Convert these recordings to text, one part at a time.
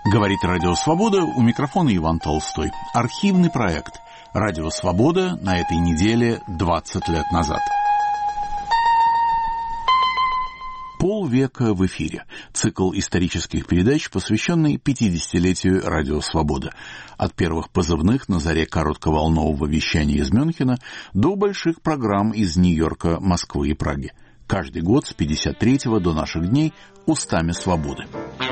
Говорит Радио Свобода, у микрофона Иван Толстой. Архивный проект Радио Свобода на этой неделе 20 лет назад. Полвека в эфире. Цикл исторических передач, посвященный 50-летию Радио Свобода. От первых позывных на заре коротковолнового вещания из Мюнхена до больших программ из Нью-Йорка, Москвы и Праги. Каждый год с 53-го до наших дней устами свободы.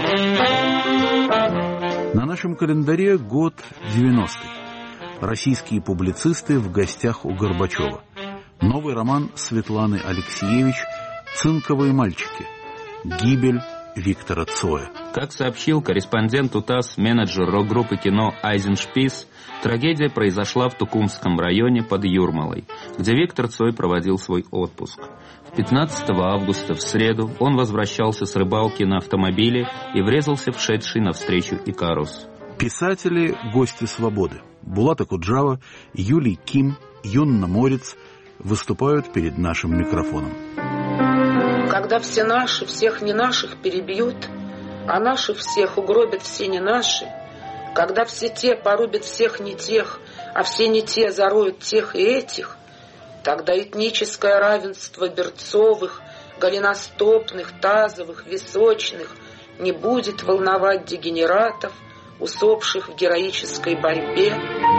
На нашем календаре год 90-й. Российские публицисты в гостях у Горбачева. Новый роман Светланы Алексеевич «Цинковые мальчики». Гибель Виктора Цоя. Как сообщил корреспонденту ТАСС менеджер рок-группы кино Айзеншпис, трагедия произошла в Тукумском районе под Юрмалой, где Виктор Цой проводил свой отпуск. 15 августа, в среду, он возвращался с рыбалки на автомобиле и врезался в шедший навстречу Икарус. Писатели – гости свободы. Булат Акуджава, Юлий Ким, Юнна Морец выступают перед нашим микрофоном. Когда все наши всех не наших перебьют, а наших всех угробят все не наши, когда все те порубят всех не тех, а все не те зароют тех и этих, тогда этническое равенство берцовых, голеностопных, тазовых, височных не будет волновать дегенератов, усопших в героической борьбе.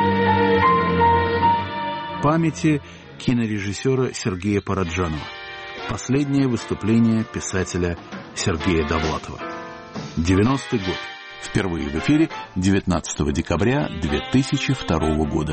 Памяти кинорежиссера Сергея Параджанова. Последнее выступление писателя Сергея Довлатова. 90-й год. Впервые в эфире 19 декабря 2002 года.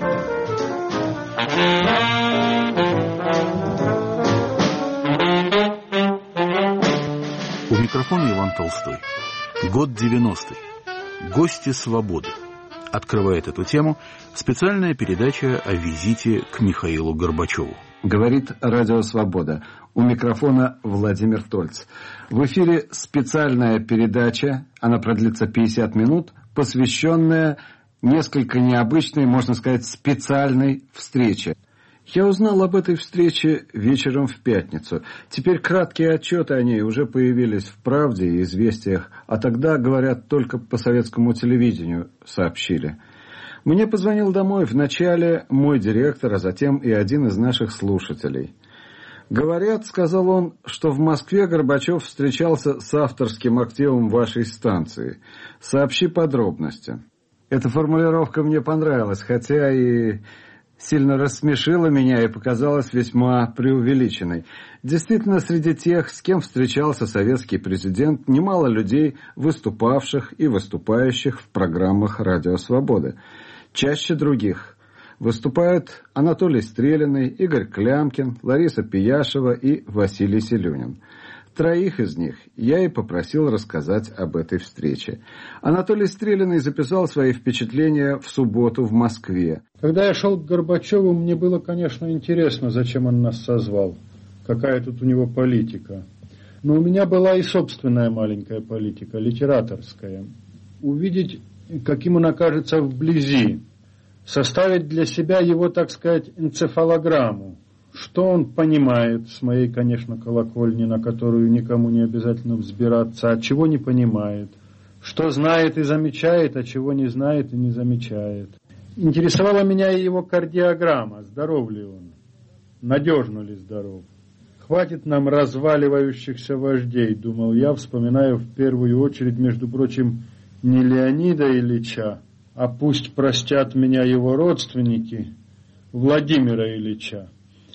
У микрофона Иван Толстой. Год 90-й. Гости свободы. Открывает эту тему специальная передача о визите к Михаилу Горбачеву. Говорит Радио Свобода. У микрофона Владимир Тольц. В эфире специальная передача, она продлится 50 минут, посвященная несколько необычной, можно сказать, специальной встрече. Я узнал об этой встрече вечером в пятницу. Теперь краткие отчеты о ней уже появились в «Правде» и «Известиях», а тогда, говорят, только по советскому телевидению сообщили. Мне позвонил домой вначале мой директор, а затем и один из наших слушателей. «Говорят, — сказал он, — что в Москве Горбачев встречался с авторским активом вашей станции. Сообщи подробности». Эта формулировка мне понравилась, хотя и сильно рассмешила меня и показалась весьма преувеличенной. Действительно, среди тех, с кем встречался советский президент, немало людей, выступавших и выступающих в программах «Радио Свободы». Чаще других выступают Анатолий Стрелиный, Игорь Клямкин, Лариса Пияшева и Василий Селюнин. Троих из них я и попросил рассказать об этой встрече. Анатолий Стрелиный записал свои впечатления в субботу в Москве. Когда я шел к Горбачеву, мне было, конечно, интересно, зачем он нас созвал. Какая тут у него политика. Но у меня была и собственная маленькая политика, литераторская. Увидеть, каким он окажется вблизи. Составить для себя его, так сказать, энцефалограмму. Что он понимает с моей, конечно, колокольни, на которую никому не обязательно взбираться, а чего не понимает. Что знает и замечает, а чего не знает и не замечает. Интересовала меня и его кардиограмма, здоров ли он, надежно ли здоров. Хватит нам разваливающихся вождей, думал я, вспоминая в первую очередь, между прочим, не Леонида Ильича, а пусть простят меня его родственники, Владимира Ильича.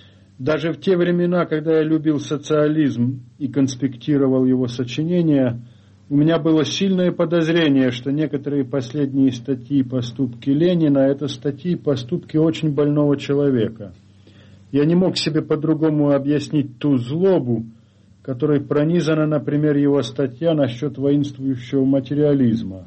Даже в те времена, когда я любил социализм и конспектировал его сочинения, у меня было сильное подозрение, что некоторые последние статьи и поступки Ленина – это статьи и поступки очень больного человека. Я не мог себе по-другому объяснить ту злобу, которой пронизана, например, его статья насчет воинствующего материализма.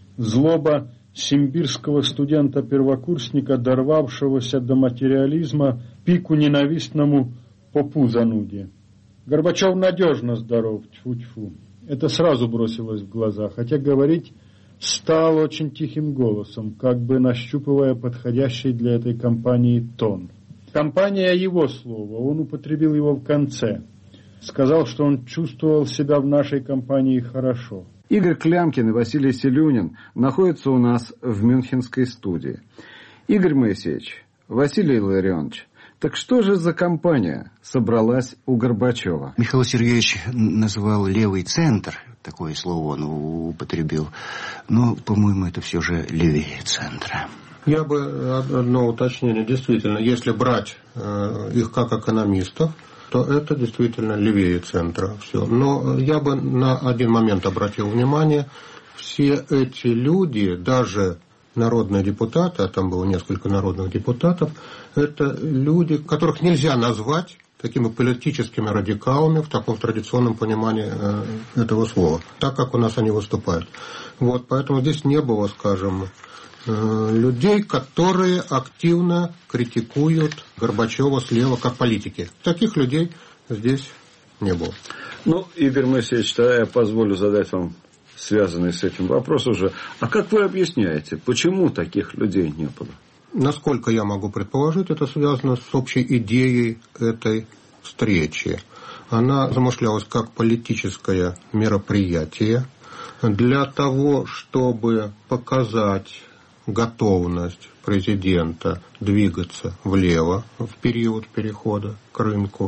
Злоба симбирского студента-первокурсника, дорвавшегося до материализма, пику ненавистному попу зануде. Горбачев надежно здоров, тьфу-тьфу. Это сразу бросилось в глаза, хотя говорить стал очень тихим голосом, как бы нащупывая подходящий для этой кампании тон. Компания его слова, он употребил его в конце. Сказал, что он чувствовал себя в нашей компании хорошо. Игорь Клямкин и Василий Селюнин находятся у нас в мюнхенской студии. Игорь Моисеевич, Василий Илларионович, так что же за компания собралась у Горбачева? Михаил Сергеевич назвал левый центр, такое слово он употребил, но, по-моему, это все же левее центра. Я бы одно уточнение. Действительно, если брать их как экономистов, то это действительно левее центра. Все. Но я бы на один момент обратил внимание. Все эти люди, даже народные депутаты, а там было несколько народных депутатов, это люди, которых нельзя назвать такими политическими радикалами в таком традиционном понимании этого слова, так как у нас они выступают. Вот, поэтому здесь не было, скажем, людей, которые активно критикуют Горбачева слева как политики. Таких людей здесь не было. Ну, Игорь Моисеевич, тогда я позволю задать вам связанный с этим вопрос уже. А как вы объясняете, почему таких людей не было? Насколько я могу предположить, это связано с общей идеей этой встречи. Она замышлялась как политическое мероприятие для того, чтобы показать готовность президента двигаться влево в период перехода к рынку,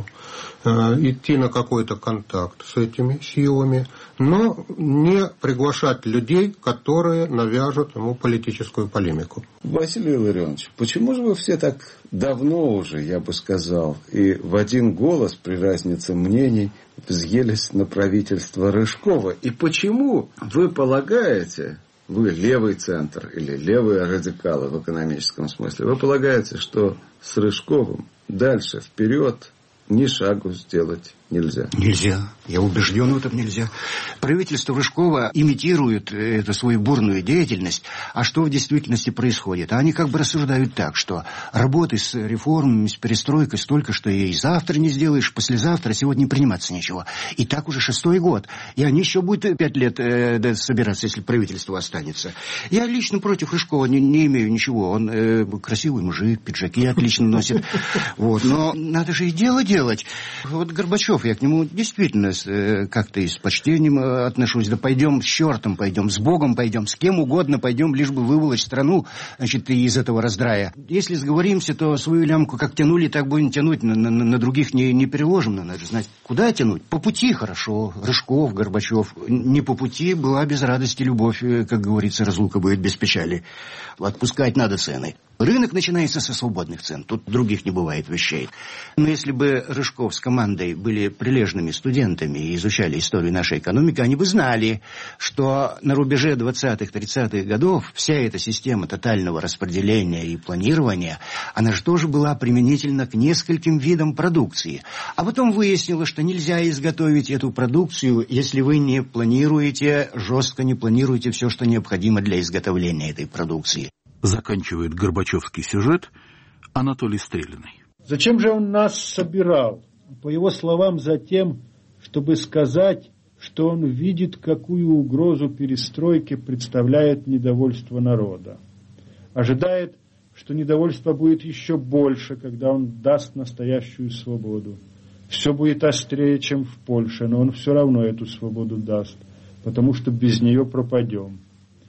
идти на какой-то контакт с этими силами, но не приглашать людей, которые навяжут ему политическую полемику. Василий Илларионович, почему же вы все так давно уже, я бы сказал, и в один голос при разнице мнений взъелись на правительство Рыжкова? И почему вы полагаете, вы левый центр или левые радикалы в экономическом смысле, вы полагаете, что с Рыжковым дальше, вперед, ни шагу сделать нельзя? Нельзя. Я убежден в этом, нельзя. Правительство Рыжкова имитирует эту свою бурную деятельность. А что в действительности происходит? Они как бы рассуждают так, что работы с реформами, с перестройкой столько, что и завтра не сделаешь, послезавтра, сегодня не приниматься ничего. И так уже 6-й год. И они еще будут 5 лет собираться, если правительство останется. Я лично против Рыжкова не имею ничего. Он красивый мужик, пиджаки отлично носит. Вот. Но надо же и дело делать. Вот Горбачев, я к нему действительно как-то и с почтением отношусь. Да пойдем с чертом, пойдем с Богом, пойдем с кем угодно, пойдем, лишь бы выволочь страну, значит, из этого раздрая. Если сговоримся, то свою лямку как тянули, так будем тянуть. На других не переложим. Но надо знать, куда тянуть. По пути хорошо. Рыжков, Горбачев. Не по пути была без радости любовь. Как говорится, разлука будет без печали. Отпускать надо цены. Рынок начинается со свободных цен. Тут других не бывает вещей. Но если бы Рыжков с командой были прилежными студентами и изучали историю нашей экономики, они бы знали, что на рубеже 20-30-х годов вся эта система тотального распределения и планирования, она же тоже была применительна к нескольким видам продукции. А потом выяснилось, что нельзя изготовить эту продукцию, если вы не планируете, жестко не планируете все, что необходимо для изготовления этой продукции. Заканчивает горбачевский сюжет Анатолий Стрелиный. Зачем же он нас собирал? По его словам, за тем, чтобы сказать, что он видит, какую угрозу перестройки представляет недовольство народа. Ожидает, что недовольство будет еще больше, когда он даст настоящую свободу. Все будет острее, чем в Польше, но он все равно эту свободу даст, потому что без нее пропадем.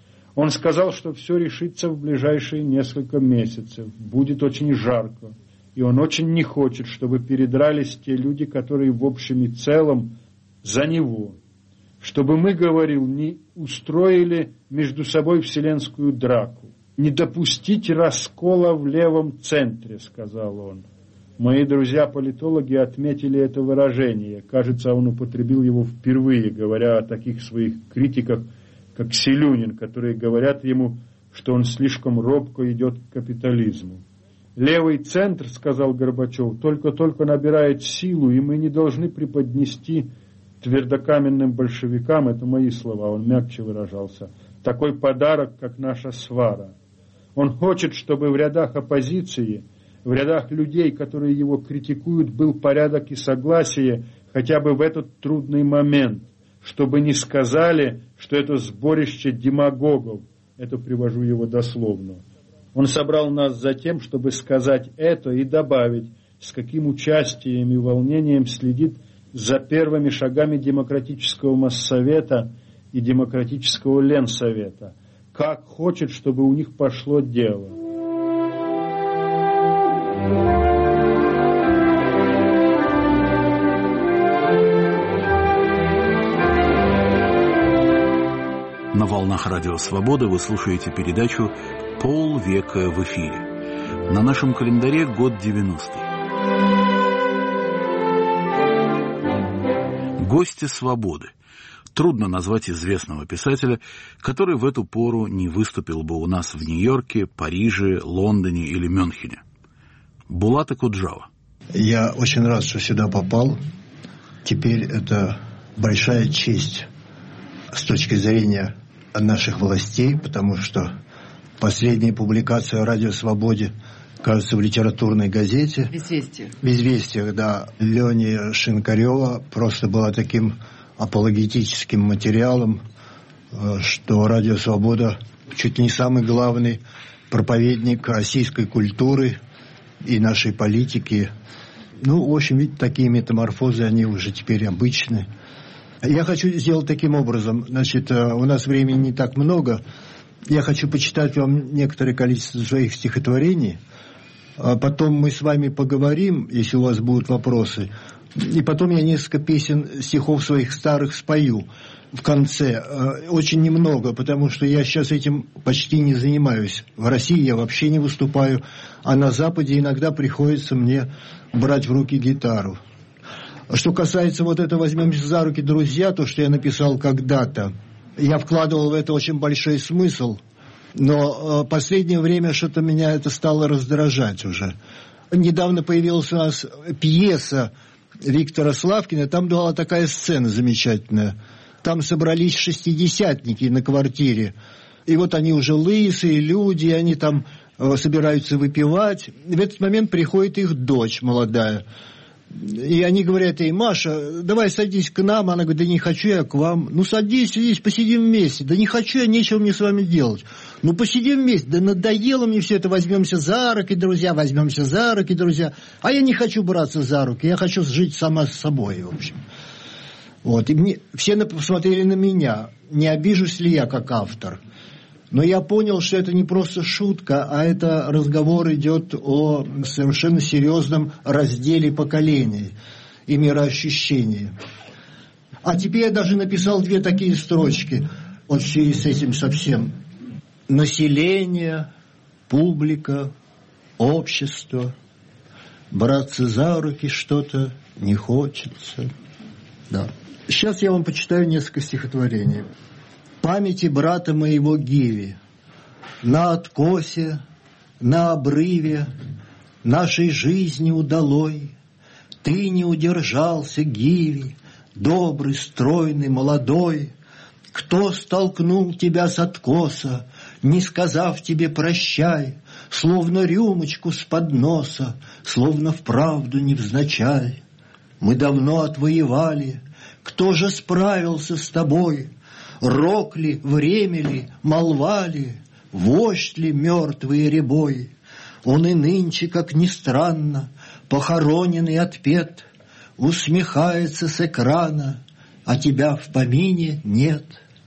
Он сказал, что все решится в ближайшие несколько месяцев. Будет очень жарко. И он очень не хочет, чтобы передрались те люди, которые в общем и целом за него. Чтобы мы, говорил, не устроили между собой вселенскую драку. Не допустить раскола в левом центре, сказал он. Мои друзья-политологи отметили это выражение. Кажется, он употребил его впервые, говоря о таких своих критиках, как Селюнин, которые говорят ему, что он слишком робко идет к капитализму. Левый центр, сказал Горбачев, только-только набирает силу, и мы не должны преподнести твердокаменным большевикам, это мои слова, он мягче выражался, такой подарок, как наша свара. Он хочет, чтобы в рядах оппозиции, в рядах людей, которые его критикуют, был порядок и согласие хотя бы в этот трудный момент, чтобы не сказали, что это сборище демагогов. Это привожу его дословно. Он собрал нас за тем, чтобы сказать это и добавить, с каким участием и волнением следит за первыми шагами демократического моссовета и демократического Ленсовета. Как хочет, чтобы у них пошло дело. На волнах Радио Свобода вы слушаете передачу «Полвека в эфире». На нашем календаре год 90-й. Гости свободы. Трудно назвать известного писателя, который в эту пору не выступил бы у нас в Нью-Йорке, Париже, Лондоне или Мюнхене. Булат Акуджава. Я очень рад, что сюда попал. Теперь это большая честь с точки зрения наших властей, потому что последняя публикация о Радио Свободе, кажется, в литературной газете «В известиях», да, Лени Шинкарева просто была таким апологетическим материалом, что Радио Свобода чуть ли не самый главный проповедник российской культуры и нашей политики. Ну, в общем, ведь такие метаморфозы, они уже теперь обычны. Я хочу сделать таким образом. Значит, у нас времени не так много. Я хочу почитать вам некоторое количество своих стихотворений. Потом мы с вами поговорим, если у вас будут вопросы. И потом я несколько песен, стихов своих старых спою в конце. Очень немного, потому что я сейчас этим почти не занимаюсь. В России я вообще не выступаю, а на Западе иногда приходится мне брать в руки гитару. Что касается вот этого «возьмемся за руки, друзья», то, что я написал когда-то, я вкладывал в это очень большой смысл, но последнее время что-то меня это стало раздражать уже. Недавно появилась у нас пьеса Виктора Славкина, там была такая сцена замечательная. Там собрались шестидесятники на квартире, и вот они уже лысые люди, они там собираются выпивать. И в этот момент приходит их дочь молодая. И они говорят ей: Маша, давай садись к нам. Она говорит: да не хочу я к вам. Ну садись, посидим вместе. Да не хочу я, нечего мне с вами делать. Ну посидим вместе. Да надоело мне все это, возьмемся за руки, друзья, возьмемся за руки, друзья. А я не хочу браться за руки, я хочу жить сама с собой, в общем. Вот. И все посмотрели на меня, не обижусь ли я как автор. Но я понял, что это не просто шутка, а это разговор идет о совершенно серьезном разделе поколений и мироощущении. А теперь я даже написал 2 такие строчки, вот в связи с этим совсем. Население, публика, общество, браться за руки что-то не хочется. Да. Сейчас я вам почитаю несколько стихотворений. Памяти брата моего Гиви, на откосе, на обрыве нашей жизни удалой, ты не удержался, Гиви, добрый, стройный, молодой. Кто столкнул тебя с откоса, не сказав тебе прощай, словно рюмочку с подноса, словно вправду невзначай? Мы давно отвоевали, кто же справился с тобой? Рок ли, время ли, молва ли, вождь ли мертвый рябой? Он и нынче, как ни странно, похоронен и отпет, усмехается с экрана, а тебя в помине нет.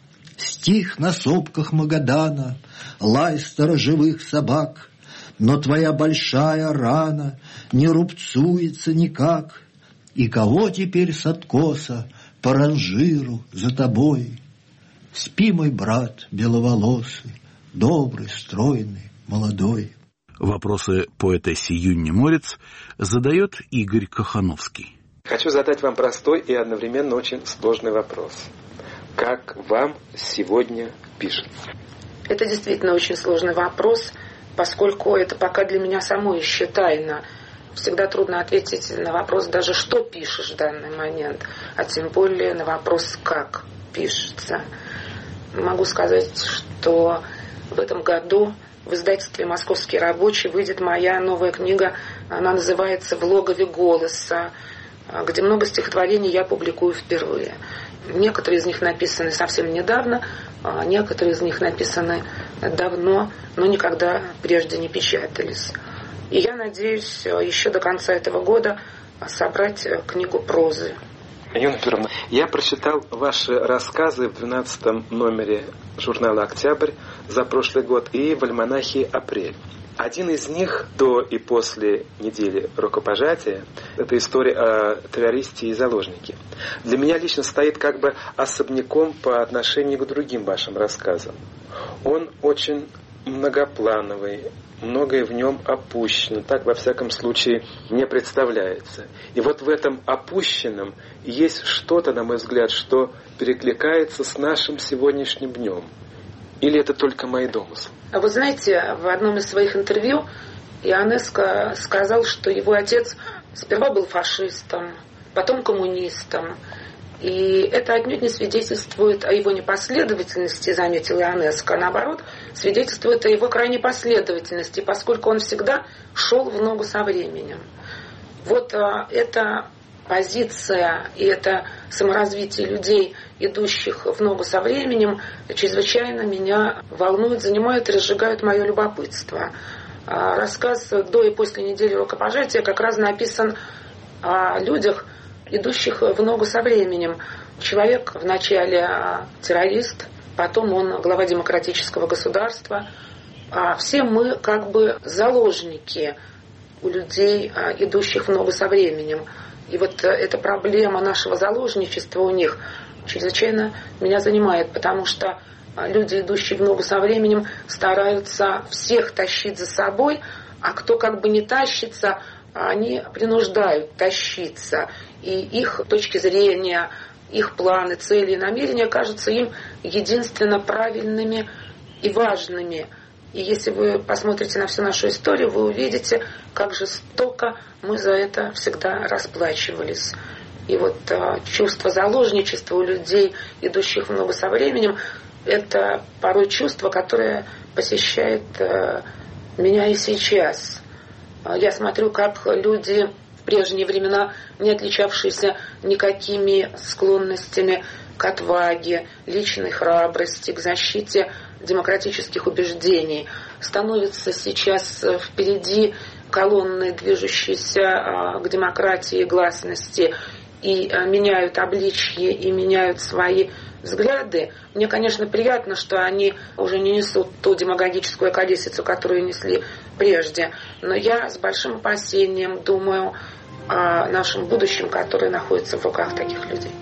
Стих на сопках Магадана, лай сторожевых собак, но твоя большая рана не рубцуется никак. И кого теперь с откоса по ранжиру за тобой? Спи, мой брат беловолосый, добрый, стройный, молодой. Вопросы поэтессе Юнне Морец задает Игорь Кохановский. Хочу задать вам простой и одновременно очень сложный вопрос. Как вам сегодня пишется? Это действительно очень сложный вопрос, поскольку это пока для меня самой еще тайна. Всегда трудно ответить на вопрос даже, что пишешь в данный момент, а тем более на вопрос, как пишется. Могу сказать, что в этом году в издательстве «Московский рабочий» выйдет моя новая книга. Она называется «В логове голоса», где много стихотворений я публикую впервые. Некоторые из них написаны совсем недавно, а некоторые из них написаны давно, но никогда прежде не печатались. И я надеюсь еще до конца этого года собрать книгу прозы. Юна Петровна, я прочитал ваши рассказы в 12 номере журнала «Октябрь» за прошлый год и в альманахе «Апрель». Один из них до и после недели рукопожатия – это история о террористе и заложнике. Для меня лично стоит как бы особняком по отношению к другим вашим рассказам. Он очень многоплановый, многое в нем опущено, так во всяком случае мне представляется. И вот в этом опущенном есть что-то, на мой взгляд, что перекликается с нашим сегодняшним днем. Или это только мои домыслы? А вы знаете, в одном из своих интервью Ионеско сказал, что его отец сперва был фашистом, потом коммунистом. И это отнюдь не свидетельствует о его непоследовательности, заметил Ионеско, а наоборот, свидетельствует о его крайней последовательности, поскольку он всегда шел в ногу со временем. Вот эта позиция и это саморазвитие людей, идущих в ногу со временем, чрезвычайно меня волнует, занимает и разжигает мое любопытство. Рассказ «До и после недели рукопожатия» как раз написан о людях, идущих в ногу со временем. Человек вначале террорист, потом он глава демократического государства. Все мы как бы заложники у людей, идущих в ногу со временем. И вот эта проблема нашего заложничества у них чрезвычайно меня занимает, потому что люди, идущие в ногу со временем, стараются всех тащить за собой, а кто как бы не тащится, они принуждают тащиться. И их точки зрения, их планы, цели и намерения кажутся им единственно правильными и важными. И если вы посмотрите на всю нашу историю, вы увидите, как жестоко мы за это всегда расплачивались. И вот чувство заложничества у людей, идущих в ногу со временем, это порой чувство, которое посещает меня и сейчас. Я смотрю, как люди в прежние времена, не отличавшиеся никакими склонностями к отваге, личной храбрости, к защите демократических убеждений, становятся сейчас впереди колонны, движущиеся к демократии и гласности, и меняют обличье, и меняют свои взгляды. Мне, конечно, приятно, что они уже не несут ту демагогическую колесицу, которую несли прежде. Но я с большим опасением думаю о нашем будущем, которое находится в руках таких людей.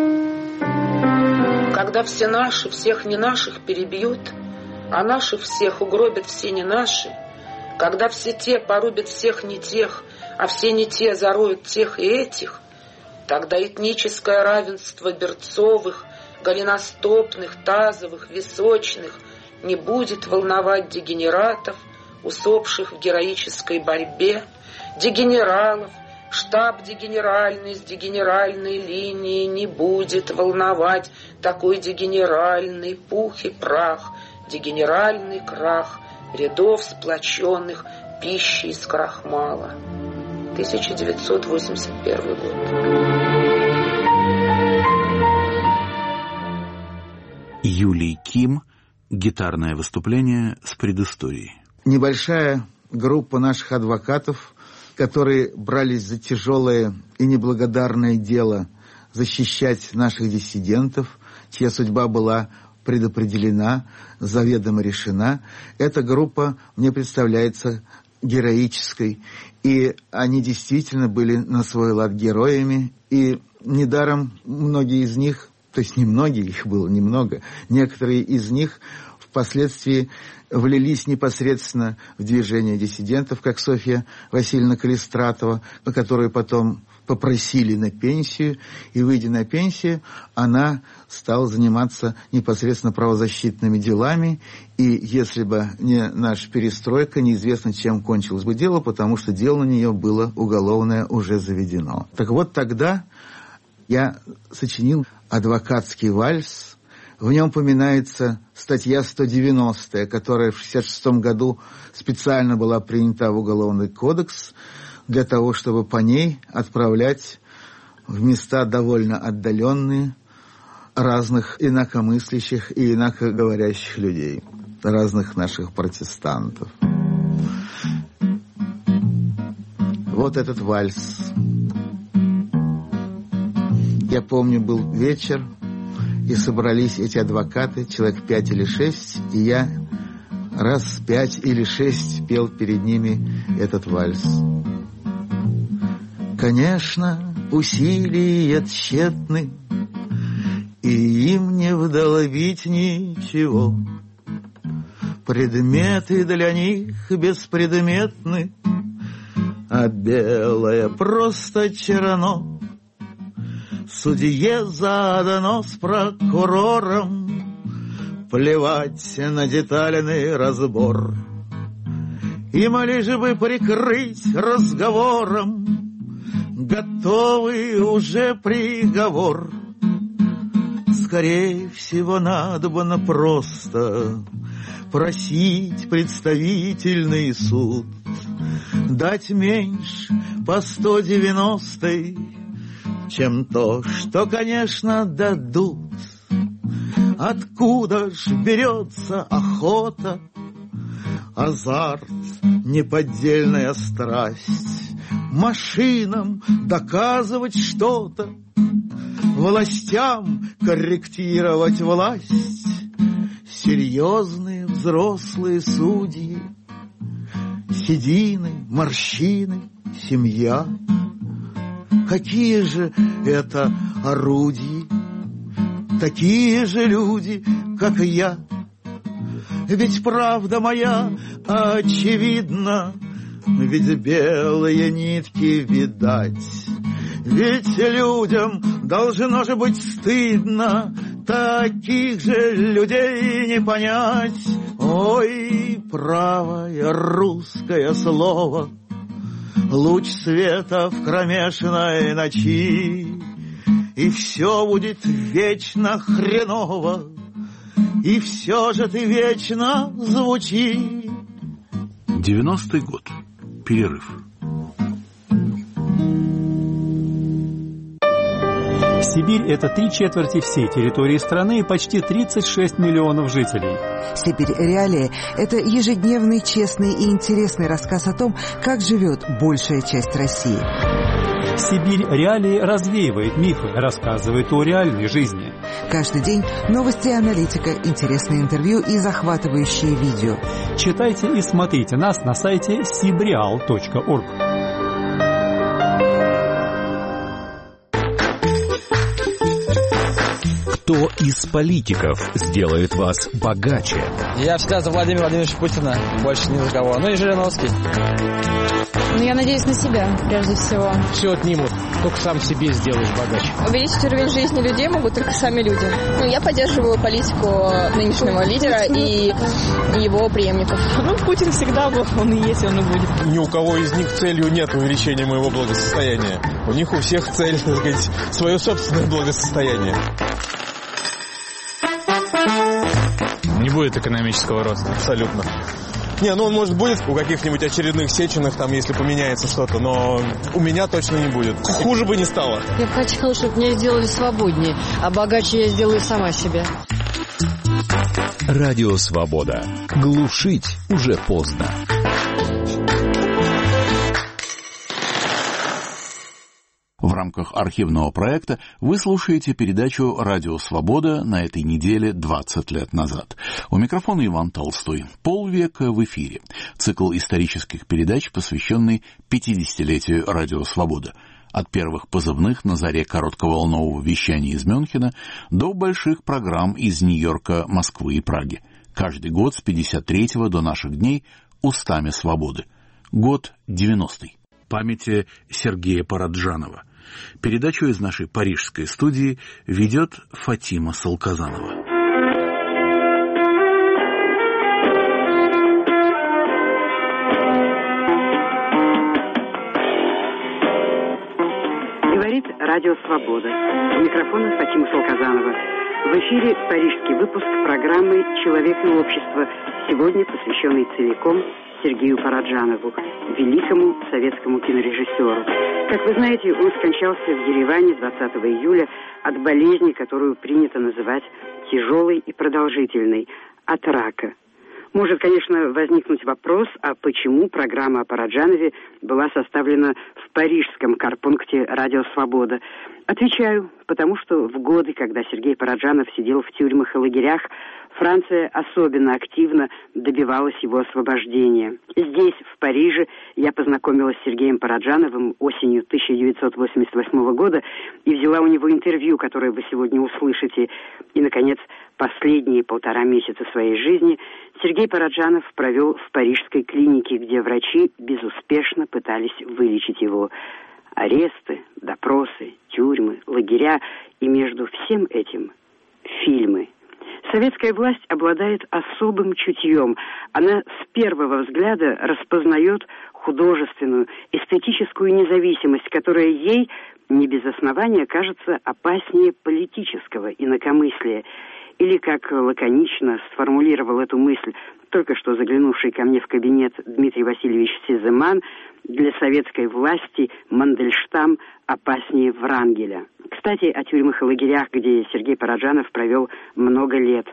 Когда все наши всех не наших перебьют, а наших всех угробят все не наши, когда все те порубят всех не тех, а все не те зароют тех и этих, тогда этническое равенство берцовых, голеностопных, тазовых, височных не будет волновать дегенератов, усопших в героической борьбе, дегенералов, штаб дегенеральный с дегенеральной линии не будет волновать такой дегенеральный пух и прах, дегенеральный крах рядов сплоченных пищи из крахмала. 1981 год. Юлий Ким. Гитарное выступление с предысторией. Небольшая группа наших адвокатов, которые брались за тяжелое и неблагодарное дело защищать наших диссидентов, чья судьба была предопределена, заведомо решена. Эта группа мне представляется героической, и они действительно были на свой лад героями, и недаром многие из них, то есть не многие, их было немного, некоторые из них впоследствии влились непосредственно в движение диссидентов, как Софья Васильевна Калистратова, которую потом попросили на пенсию, и, выйдя на пенсию, она стала заниматься непосредственно правозащитными делами, и если бы не наша перестройка, неизвестно, чем кончилось бы дело, потому что дело на нее было уголовное уже заведено. Так вот, тогда я сочинил адвокатский вальс. В нем упоминается статья 190, которая в 1966 году специально была принята в Уголовный кодекс для того, чтобы по ней отправлять в места довольно отдаленные разных инакомыслящих и инакоговорящих людей, разных наших протестантов. Вот этот вальс. Я помню, был вечер, и собрались эти адвокаты, человек 5 или 6, и я раз 5 или 6 пел перед ними этот вальс. Конечно, усилия тщетны, и им не вдолбить ничего. Предметы для них беспредметны, а белое просто черно. Судье задано с прокурором плевать на детальный разбор. Им лишь бы прикрыть разговором готовый уже приговор. Скорее всего, надобно просто просить представительный суд дать меньше по 190-й, чем то, что, конечно, дадут. Откуда ж берется охота, азарт, неподдельная страсть, машинам доказывать что-то, властям корректировать власть? Серьезные взрослые судьи, седины, морщины, семья. Какие же это орудия? Такие же люди, как и я. Ведь правда моя очевидна, ведь белые нитки видать. Ведь людям должно же быть стыдно таких же людей не понять. Ой, правое русское слово, луч света в кромешной ночи, и все будет вечно хреново, и все же ты вечно звучи. 90-й год. Перерыв. Сибирь – это 3/4 всей территории страны и почти 36 миллионов жителей. «Сибирь. Реалии» – это ежедневный, честный и интересный рассказ о том, как живет большая часть России. «Сибирь. Реалии» развеивает мифы, рассказывает о реальной жизни. Каждый день новости и аналитика, интересные интервью и захватывающие видео. Читайте и смотрите нас на сайте sibreal.org. Кто из политиков сделает вас богаче? Я всегда за Владимира Владимировича Путина, больше ни за кого. Ну и Жириновский. Ну, я надеюсь на себя, прежде всего. Все отнимут, только сам себе сделаешь богаче. Увеличить уровень жизни людей могут только сами люди. Ну, я поддерживаю политику нынешнего лидера и его преемников. Ну, Путин всегда был, он и есть, он и будет. Ни у кого из них целью нет увеличения моего благосостояния. У них у всех цель, так сказать, свое собственное благосостояние. Не будет экономического роста. Абсолютно. Не, ну он, может, будет у каких-нибудь очередных Сеченых, там, если поменяется что-то, но у меня точно не будет. Хуже бы не стало. Я бы хотела, чтобы меня сделали свободнее, а богаче я сделаю сама себя. Радио «Свобода». Глушить уже поздно. В рамках архивного проекта вы слушаете передачу «Радио Свобода» на этой неделе 20 лет назад. У микрофона Иван Толстой. Полвека в эфире. Цикл исторических передач, посвященный 50-летию «Радио Свобода». От первых позывных на заре коротковолнового вещания из Мюнхена до больших программ из Нью-Йорка, Москвы и Праги. Каждый год с 53-го до наших дней устами свободы. Год 90-й. Памяти Сергея Параджанова. Передачу из нашей парижской студии ведет Фатима Салказанова. Говорит Радио Свобода. У микрофона Фатима Салказанова. В эфире парижский выпуск программы «Человек и общество», сегодня посвященный целиком Сергею Параджанову, великому советскому кинорежиссеру. Как вы знаете, он скончался в Ереване 20 июля от болезни, которую принято называть тяжелой и продолжительной, от рака. Может, конечно, возникнуть вопрос, а почему программа о Параджанове была составлена в парижском корпункте «Радио Свобода». Отвечаю, потому что в годы, когда Сергей Параджанов сидел в тюрьмах и лагерях, Франция особенно активно добивалась его освобождения. Здесь, в Париже, я познакомилась с Сергеем Параджановым осенью 1988 года и взяла у него интервью, которое вы сегодня услышите. И, наконец, последние 1,5 месяца своей жизни Сергей Параджанов провел в парижской клинике, где врачи безуспешно пытались вылечить его. Аресты, допросы, тюрьмы, лагеря и между всем этим фильмы. Советская власть обладает особым чутьем. Она с первого взгляда распознает художественную, эстетическую независимость, которая ей не без основания кажется опаснее политического инакомыслия. Или, как лаконично сформулировал эту мысль только что заглянувший ко мне в кабинет Дмитрий Васильевич Сиземан, для советской власти Мандельштам опаснее Врангеля. Кстати, о тюрьмах и лагерях, где Сергей Параджанов провел много лет.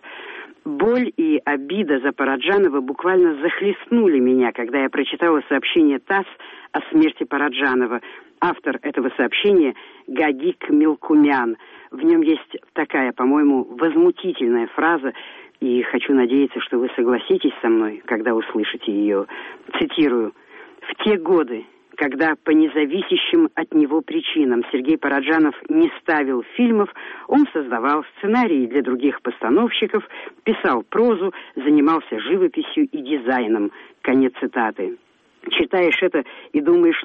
Боль и обида за Параджанова буквально захлестнули меня, когда я прочитала сообщение ТАСС о смерти Параджанова. Автор этого сообщения – Гагик Мелкумян. В нем есть такая, по-моему, возмутительная фраза, и хочу надеяться, что вы согласитесь со мной, когда услышите ее. Цитирую. «В те годы, когда по независящим от него причинам Сергей Параджанов не ставил фильмов, он создавал сценарии для других постановщиков, писал прозу, занимался живописью и дизайном». Конец цитаты. Читаешь это и думаешь,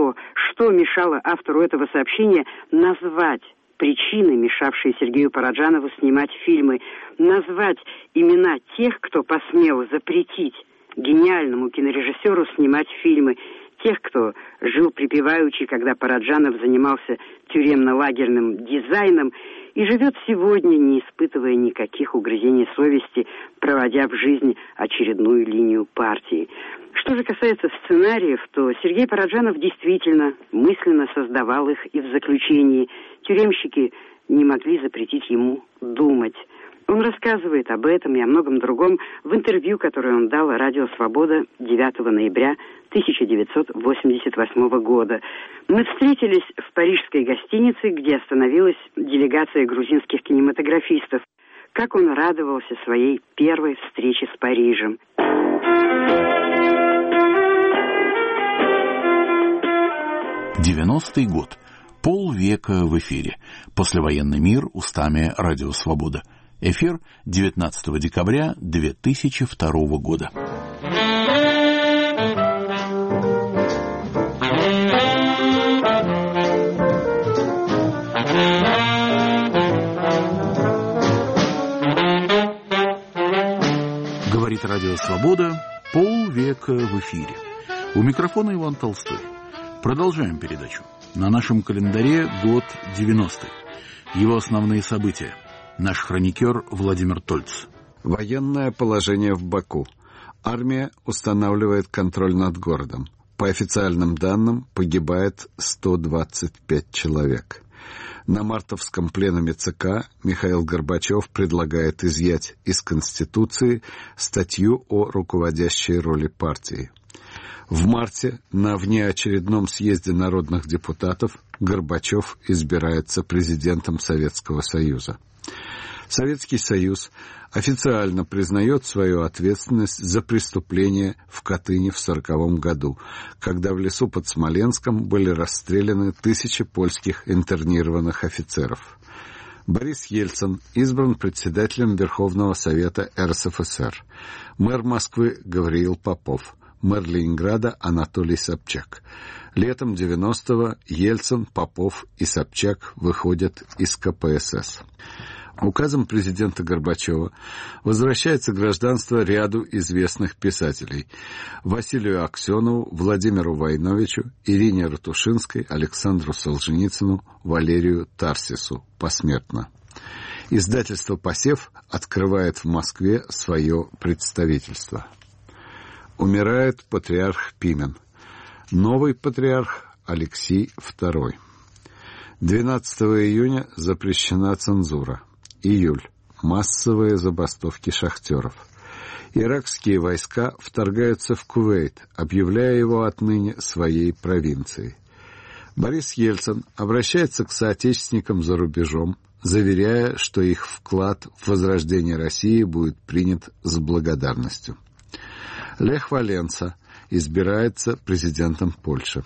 что мешало автору этого сообщения назвать причины, мешавшие Сергею Параджанову снимать фильмы, назвать имена тех, кто посмел запретить гениальному кинорежиссеру снимать фильмы, тех, кто жил припеваючи, когда Параджанов занимался тюремно-лагерным дизайном и живет сегодня, не испытывая никаких угрызений совести, проводя в жизнь очередную линию партии. Что же касается сценариев, то Сергей Параджанов действительно мысленно создавал их и в заключении. Тюремщики не могли запретить ему думать. Он рассказывает об этом и о многом другом в интервью, которое он дал «Радио Свобода» 9 ноября 1988 года. Мы встретились в парижской гостинице, где остановилась делегация грузинских кинематографистов. Как он радовался своей первой встрече с Парижем. 90-й год. Полвека в эфире. Послевоенный мир устами «Радио Свобода». Эфир 19 декабря 2002 года. Говорит «Радио Свобода». Полвека в эфире. У микрофона Иван Толстой. Продолжаем передачу. На нашем календаре год 90-й. Его основные события. Наш хроникер Владимир Тольц. Военное положение в Баку. Армия устанавливает контроль над городом. По официальным данным, погибает 125 человек. На мартовском пленуме ЦК Михаил Горбачев предлагает изъять из Конституции статью о руководящей роли партии. В марте на внеочередном съезде народных депутатов Горбачев избирается президентом Советского Союза. Советский Союз официально признает свою ответственность за преступление в Катыни в 1940 году, когда в лесу под Смоленском были расстреляны тысячи польских интернированных офицеров. Борис Ельцин избран председателем Верховного Совета РСФСР. Мэр Москвы Гавриил Попов. Мэр Ленинграда Анатолий Собчак. Летом 90-го Ельцин, Попов и Собчак выходят из КПСС. Указом президента Горбачева возвращается гражданство ряду известных писателей: Василию Аксенову, Владимиру Войновичу, Ирине Ратушинской, Александру Солженицыну, Валерию Тарсису посмертно. Издательство «Посев» открывает в Москве свое представительство. Умирает патриарх Пимен. Новый патриарх Алексий II. 12 июня запрещена цензура. Июль. Массовые забастовки шахтеров. Иракские войска вторгаются в Кувейт, объявляя его отныне своей провинцией. Борис Ельцин обращается к соотечественникам за рубежом, заверяя, что их вклад в возрождение России будет принят с благодарностью. Лех Валенса избирается президентом Польши.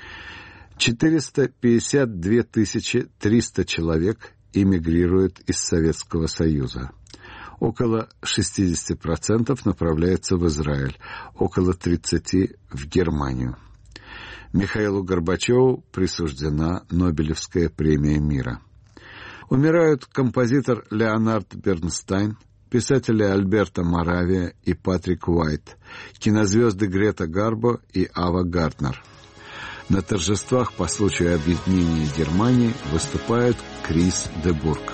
452 300 человек эмигрируют из Советского Союза. Около 60% направляется в Израиль, около 30% в Германию. Михаилу Горбачеву присуждена Нобелевская премия мира. Умирают композитор Леонард Бернстайн, писатели Альберто Моравия и Патрик Уайт, кинозвезды Грета Гарбо и Ава Гарднер. На торжествах по случаю объединения Германии выступает Крис де Бург.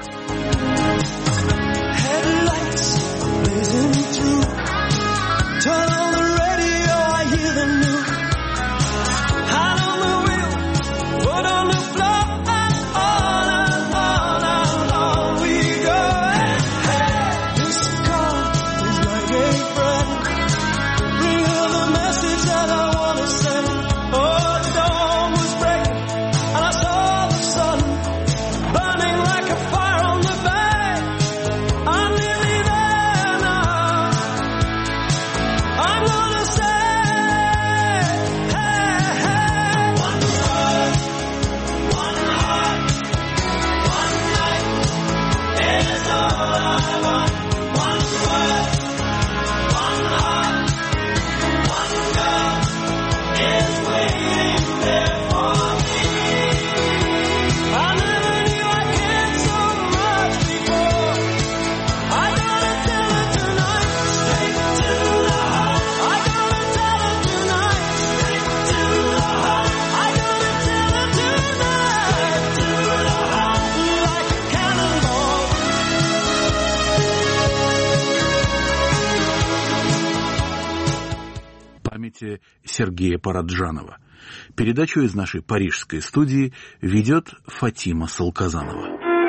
Сергея Параджанова. Передачу из нашей парижской студии ведет Фатима Салказанова.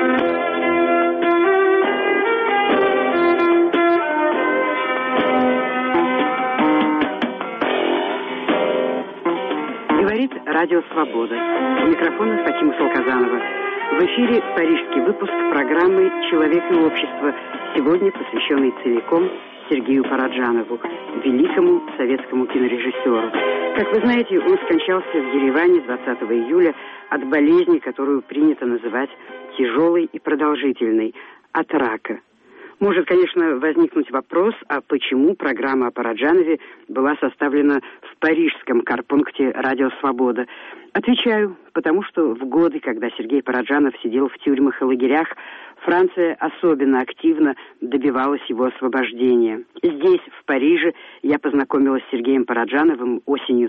Говорит Радио Свобода. У микрофона Фатима Салказанова. В эфире парижский выпуск программы «Человек и общество», сегодня посвященный целиком Сергею Параджанову, великому советскому кинорежиссеру. Как вы знаете, он скончался в Ереване 20 июля от болезни, которую принято называть тяжелой и продолжительной, от рака. Может, конечно, возникнуть вопрос, а почему программа о Параджанове была составлена в парижском корпункте «Радио Свобода». Отвечаю, потому что в годы, когда Сергей Параджанов сидел в тюрьмах и лагерях, Франция особенно активно добивалась его освобождения. Здесь, в Париже, я познакомилась с Сергеем Параджановым осенью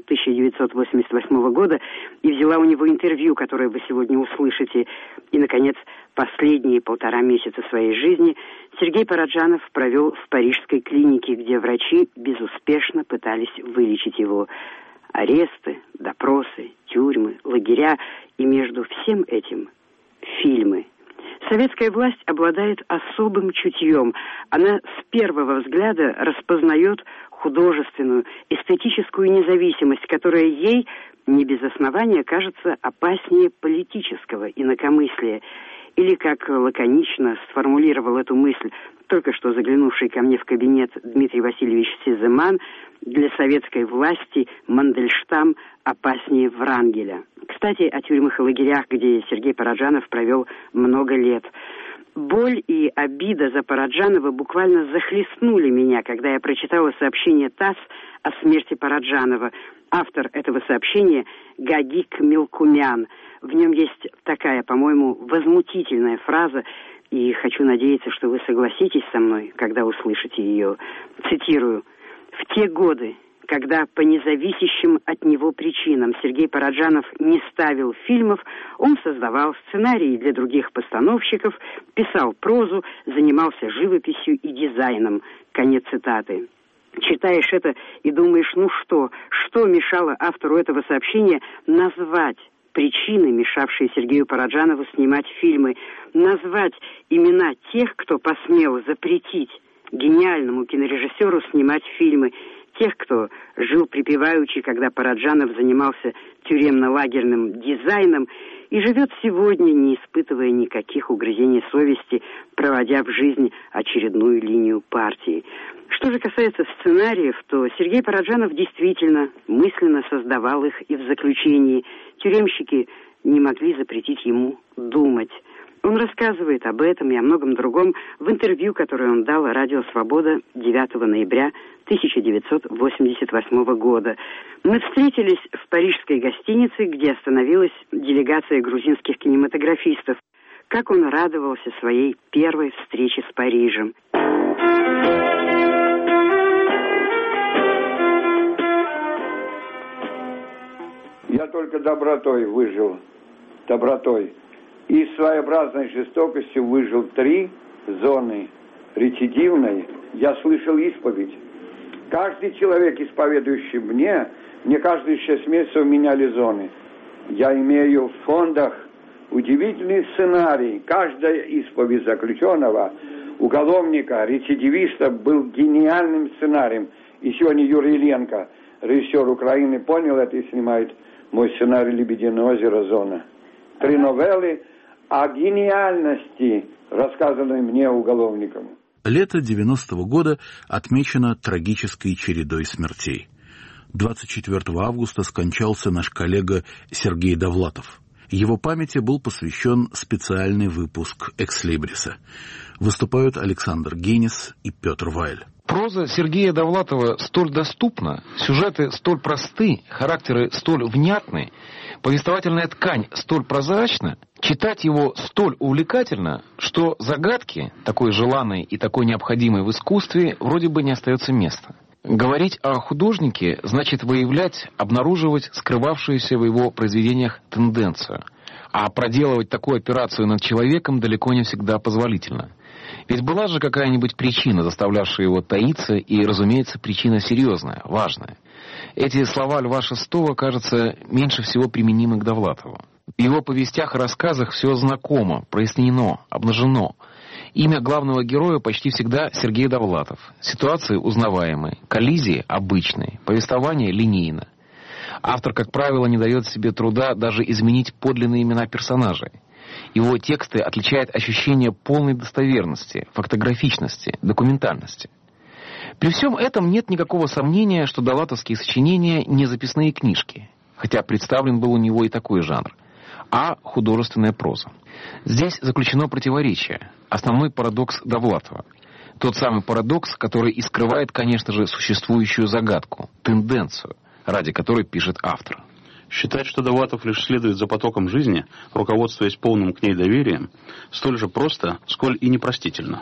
1988 года и взяла у него интервью, которое вы сегодня услышите. И, наконец, последние 1,5 месяца своей жизни Сергей Параджанов провел в парижской клинике, где врачи безуспешно пытались вылечить его. Аресты, допросы, тюрьмы, лагеря и между всем этим фильмы. Советская власть обладает особым чутьем. Она с первого взгляда распознает художественную, эстетическую независимость, которая ей не без основания кажется опаснее политического инакомыслия. Или, как лаконично сформулировал эту мысль только что заглянувший ко мне в кабинет Дмитрий Васильевич Сиземан, для советской власти Мандельштам опаснее Врангеля. Кстати, о тюрьмах и лагерях, где Сергей Параджанов провел много лет. Боль и обида за Параджанова буквально захлестнули меня, когда я прочитала сообщение ТАСС о смерти Параджанова. Автор этого сообщения – Гагик Мелкумян. В нем есть такая, по-моему, возмутительная фраза, и хочу надеяться, что вы согласитесь со мной, когда услышите ее. Цитирую. «В те годы, когда по независящим от него причинам Сергей Параджанов не ставил фильмов, он создавал сценарии для других постановщиков, писал прозу, занимался живописью и дизайном». Конец цитаты. Читаешь это и думаешь, ну что мешало автору этого сообщения назвать причины, мешавшие Сергею Параджанову снимать фильмы, назвать имена тех, кто посмел запретить гениальному кинорежиссеру снимать фильмы. Тех, кто жил припеваючи, когда Параджанов занимался тюремно-лагерным дизайном и живет сегодня, не испытывая никаких угрызений совести, проводя в жизнь очередную линию партии. Что же касается сценариев, то Сергей Параджанов действительно мысленно создавал их и в заключении. Тюремщики не могли запретить ему думать. Он рассказывает об этом и о многом другом в интервью, которое он дал «Радио Свобода» 9 ноября 1988 года. Мы встретились в парижской гостинице, где остановилась делегация грузинских кинематографистов. Как он радовался своей первой встрече с Парижем. Я только добротой выжил. Добротой. И своеобразной жестокостью выжил 3 зоны рецидивной. Я слышал исповедь. Каждый человек, исповедующий мне каждые 6 месяцев меняли зоны. Я имею в фондах удивительный сценарий. Каждая исповедь заключенного, уголовника, рецидивиста был гениальным сценарием. И сегодня Юрий Ильенко, режиссер Украины, понял это и снимает мой сценарий «Лебединое озеро. Зона». 3 новеллы о гениальности, рассказанной мне уголовником. Лето 90-го года отмечено трагической чередой смертей. 24 августа скончался наш коллега Сергей Довлатов. Его памяти был посвящен специальный выпуск «Экслибриса». Выступают Александр Генис и Петр Вайль. Проза Сергея Довлатова столь доступна, сюжеты столь просты, характеры столь внятны, повествовательная ткань столь прозрачна, читать его столь увлекательно, что загадки, такой желанной и такой необходимой в искусстве, вроде бы не остается места. Говорить о художнике значит выявлять, обнаруживать скрывавшуюся в его произведениях тенденцию. А проделывать такую операцию над человеком далеко не всегда позволительно. Ведь была же какая-нибудь причина, заставлявшая его таиться, и, разумеется, причина серьезная, важная. Эти слова Льва Шестого, кажется, меньше всего применимы к Довлатову. В его повестях и рассказах все знакомо, прояснено, обнажено. Имя главного героя почти всегда Сергей Довлатов. Ситуации узнаваемые, коллизии обычные, повествование линейно. Автор, как правило, не дает себе труда даже изменить подлинные имена персонажей. Его тексты отличают ощущение полной достоверности, фактографичности, документальности. При всем этом нет никакого сомнения, что довлатовские сочинения не записные книжки, хотя представлен был у него и такой жанр, а художественная проза. Здесь заключено противоречие, основной парадокс Довлатова. Тот самый парадокс, который и скрывает, конечно же, существующую загадку, тенденцию, ради которой пишет автор. Считать, что Довлатов лишь следует за потоком жизни, руководствуясь полным к ней доверием, столь же просто, сколь и непростительно.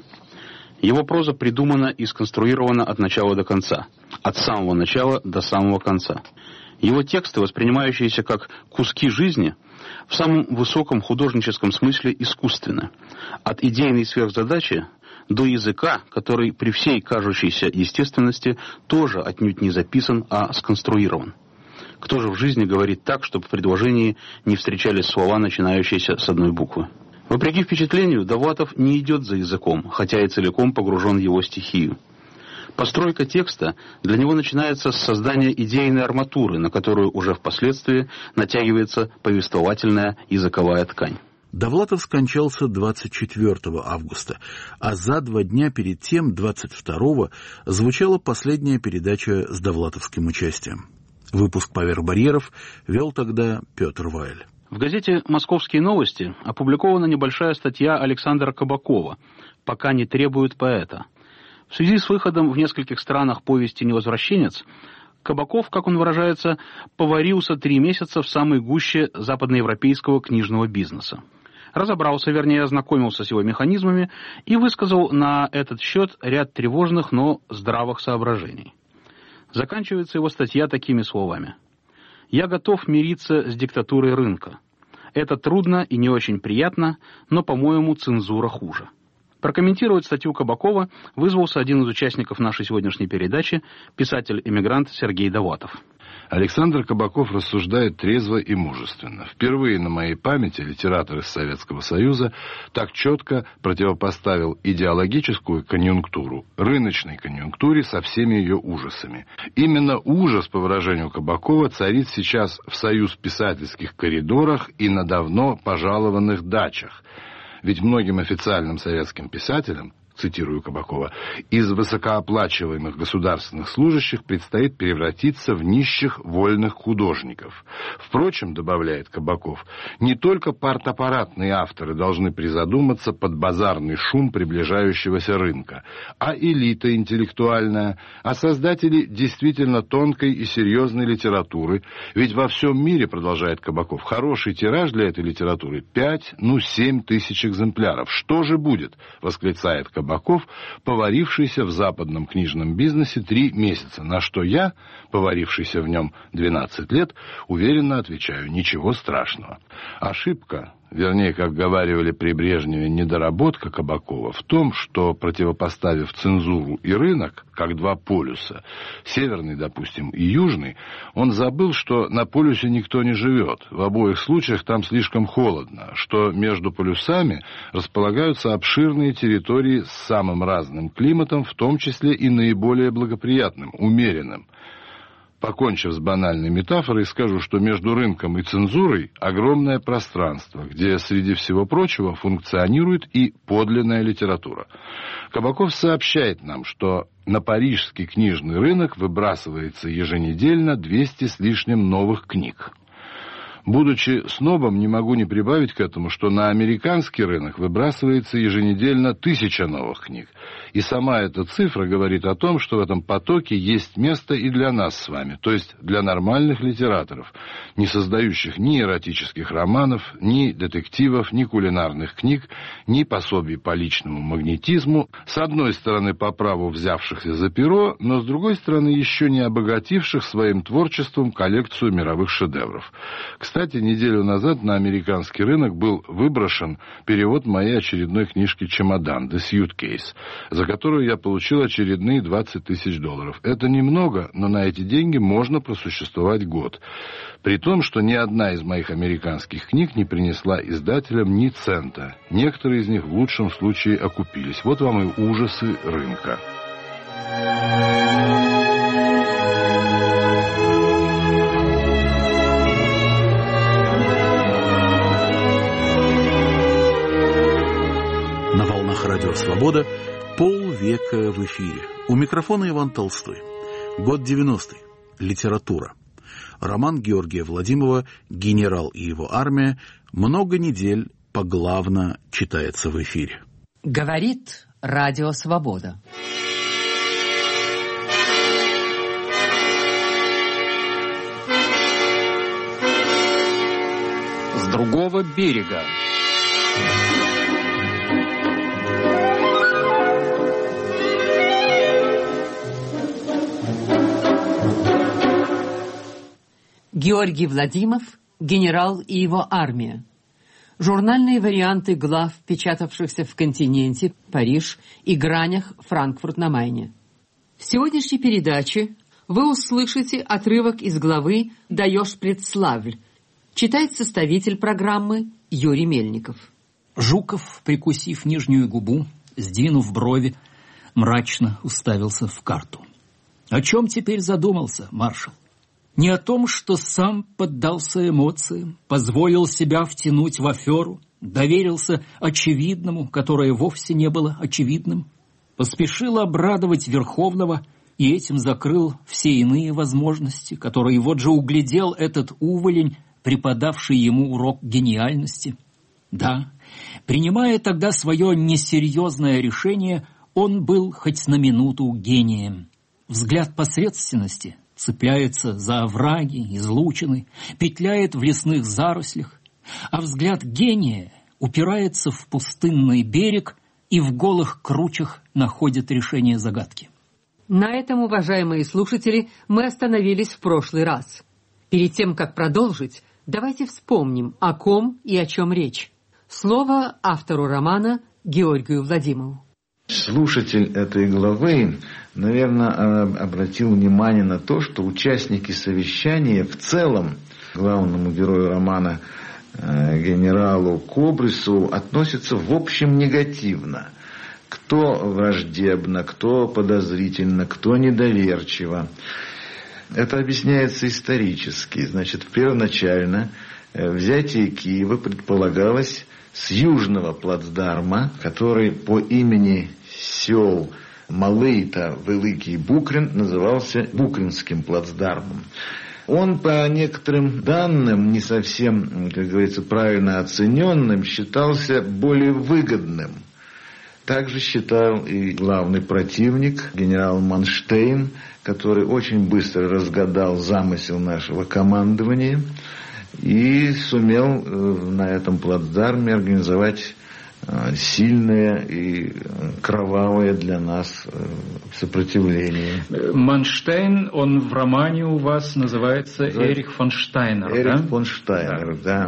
Его проза придумана и сконструирована от начала до конца, от самого начала до самого конца. Его тексты, воспринимающиеся как куски жизни, в самом высоком художническом смысле искусственны. От идейной сверхзадачи до языка, который при всей кажущейся естественности тоже отнюдь не записан, а сконструирован. Кто же в жизни говорит так, чтобы в предложении не встречались слова, начинающиеся с одной буквы? Вопреки впечатлению, Довлатов не идет за языком, хотя и целиком погружен в его стихию. Постройка текста для него начинается с создания идейной арматуры, на которую уже впоследствии натягивается повествовательная языковая ткань. Довлатов скончался 24 августа, а за 2 дня перед тем, 22-го, звучала последняя передача с довлатовским участием. Выпуск «Поверх барьеров» вел тогда Петр Вайль. В газете «Московские новости» опубликована небольшая статья Александра Кабакова «Пока не требуют поэта». В связи с выходом в нескольких странах повести «Невозвращенец», Кабаков, как он выражается, поварился 3 месяца в самой гуще западноевропейского книжного бизнеса. Разобрался, вернее, ознакомился с его механизмами и высказал на этот счет ряд тревожных, но здравых соображений. Заканчивается его статья такими словами. «Я готов мириться с диктатурой рынка. Это трудно и не очень приятно, но, по-моему, цензура хуже». Прокомментировать статью Кабакова вызвался один из участников нашей сегодняшней передачи, писатель-эмигрант Сергей Довлатов. Александр Кабаков рассуждает трезво и мужественно. Впервые на моей памяти литератор из Советского Союза так четко противопоставил идеологическую конъюнктуру рыночной конъюнктуре со всеми ее ужасами. Именно ужас, по выражению Кабакова, царит сейчас в союз писательских коридорах и на давно пожалованных дачах. Ведь многим официальным советским писателям, цитирую Кабакова, из высокооплачиваемых государственных служащих предстоит превратиться в нищих вольных художников. Впрочем, добавляет Кабаков, не только партаппаратные авторы должны призадуматься под базарный шум приближающегося рынка, а элита интеллектуальная, а создатели действительно тонкой и серьезной литературы, ведь во всем мире, продолжает Кабаков, хороший тираж для этой литературы 5-7 тысяч экземпляров. Что же будет? Восклицает Кабаков, поварившийся в западном книжном бизнесе 3 месяца, на что я, поварившийся в нем 12 лет, уверенно отвечаю, ничего страшного. Ошибка, вернее, как говаривали при Брежневе, недоработка Кабакова в том, что, противопоставив цензуру и рынок, как 2 полюса, северный, допустим, и южный, он забыл, что на полюсе никто не живет. В обоих случаях там слишком холодно, что между полюсами располагаются обширные территории с самым разным климатом, в том числе и наиболее благоприятным, умеренным. Покончив с банальной метафорой, скажу, что между рынком и цензурой огромное пространство, где, среди всего прочего, функционирует и подлинная литература. Кабаков сообщает нам, что на парижский книжный рынок выбрасывается еженедельно 200 с лишним новых книг. Будучи снобом, не могу не прибавить к этому, что на американский рынок выбрасывается еженедельно 1000 новых книг. И сама эта цифра говорит о том, что в этом потоке есть место и для нас с вами, то есть для нормальных литераторов, не создающих ни эротических романов, ни детективов, ни кулинарных книг, ни пособий по личному магнетизму, с одной стороны по праву взявшихся за перо, но с другой стороны еще не обогативших своим творчеством коллекцию мировых шедевров. Кстати, неделю назад на американский рынок был выброшен перевод моей очередной книжки «Чемодан» «The Suitcase», за которую я получил очередные $20 тысяч. Это немного, но на эти деньги можно просуществовать год. При том, что ни одна из моих американских книг не принесла издателям ни цента. Некоторые из них в лучшем случае окупились. Вот вам и ужасы рынка. На волнах Радио Свобода полвека в эфире. У микрофона Иван Толстой. Год 90-й. Литература. Роман Георгия Владимирова «Генерал и его армия» много недель поглавно читается в эфире. Говорит Радио Свобода. С другого берега. Георгий Владимиров «Генерал и его армия». Журнальные варианты глав, печатавшихся в «Континенте», Париж и «Гранях», Франкфурт на Майне. В сегодняшней передаче вы услышите отрывок из главы «Даешь предславль». Читает составитель программы Юрий Мельников. Жуков, прикусив нижнюю губу, сдвинув брови, мрачно уставился в карту. О чем теперь задумался маршал? Не о том, что сам поддался эмоциям, позволил себя втянуть в аферу, доверился очевидному, которое вовсе не было очевидным, поспешил обрадовать Верховного и этим закрыл все иные возможности, которые вот же углядел этот уволень, преподавший ему урок гениальности. Да, принимая тогда свое несерьезное решение, он был хоть на минуту гением. Взгляд посредственности цепляется за овраги, излучины, петляет в лесных зарослях, а взгляд гения упирается в пустынный берег и в голых кручах находит решение загадки. На этом, уважаемые слушатели, мы остановились в прошлый раз. Перед тем, как продолжить, давайте вспомним, о ком и о чем речь. Слово автору романа Георгию Владимирову. Слушатель этой главы, наверное, обратил внимание на то, что участники совещания в целом главному герою романа генералу Кобрисову относятся в общем негативно. Кто враждебно, кто подозрительно, кто недоверчиво. Это объясняется исторически. Значит, первоначально взятие Киева предполагалось с южного плацдарма, который по имени сел Малий та Великий Букрин назывался Букринским плацдармом. Он, по некоторым данным, не совсем, как говорится, правильно оцененным, считался более выгодным. Также считал и главный противник, генерал Манштейн, который очень быстро разгадал замысел нашего командования и сумел на этом плацдарме организовать сильное и кровавое для нас сопротивление. Манштейн, он в романе у вас называется Эрих фон Штайнер, Эрих фон Штайнер, да.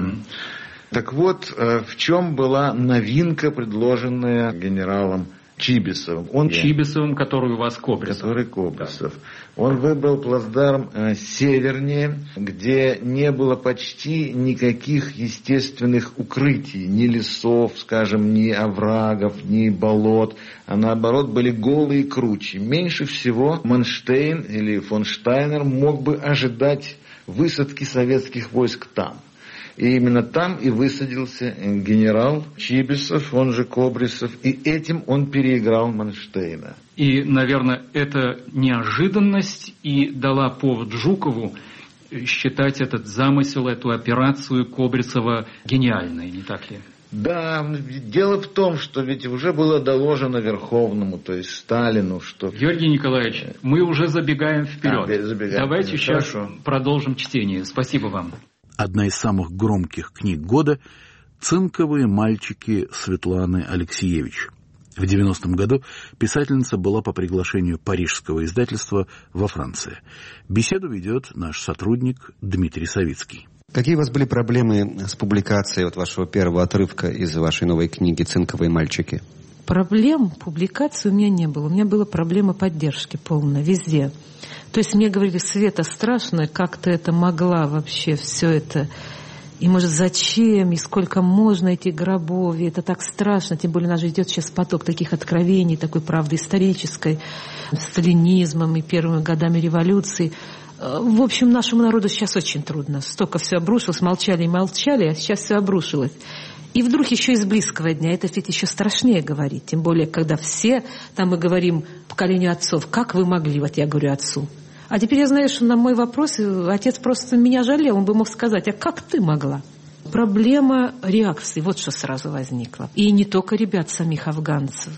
Так вот, в чем была новинка, предложенная генералом Чибисовым? Чибисовым, который у вас Кобрисов. Который Кобрисов. Да. Он выбрал плацдарм севернее, где не было почти никаких естественных укрытий, ни лесов, скажем, ни оврагов, ни болот, а наоборот были голые кручи. Меньше всего Манштейн или фон Штайнер мог бы ожидать высадки советских войск там. И именно там и высадился генерал Чибисов, он же Кобрисов, и этим он переиграл Манштейна. И, наверное, эта неожиданность и дала повод Жукову считать этот замысел, эту операцию Кобрисова гениальной, не так ли? Да, дело в том, что ведь уже было доложено Верховному, то есть Сталину, что... Георгий Николаевич, мы уже забегаем вперед. Давайте сейчас продолжим чтение. Спасибо вам. Одна из самых громких книг года «Цинковые мальчики» Светланы Алексеевич. В 90-м году писательница была по приглашению парижского издательства во Франции. Беседу ведет наш сотрудник Дмитрий Савицкий. Какие у вас были проблемы с публикацией вашего первого отрывка из вашей новой книги «Цинковые мальчики»? Проблем публикации у меня не было. У меня была проблема поддержки полная везде. То есть мне говорили: Света, страшно, как ты это могла вообще все это... И, может, зачем, и сколько можно этих гробов, и это так страшно, тем более у нас же идет сейчас поток таких откровений, такой правды исторической, сталинизмом и первыми годами революции. В общем, нашему народу сейчас очень трудно. Столько все обрушилось, молчали и молчали, а сейчас все обрушилось. И вдруг еще из близкого дня, это ведь еще страшнее говорить, тем более, когда все, там мы говорим поколению отцов, как вы могли, вот я говорю отцу. А теперь я знаю, что на мой вопрос отец просто меня жалел, он бы мог сказать: а как ты могла? Проблема реакции, вот что сразу возникла. И не только ребят, самих афганцев,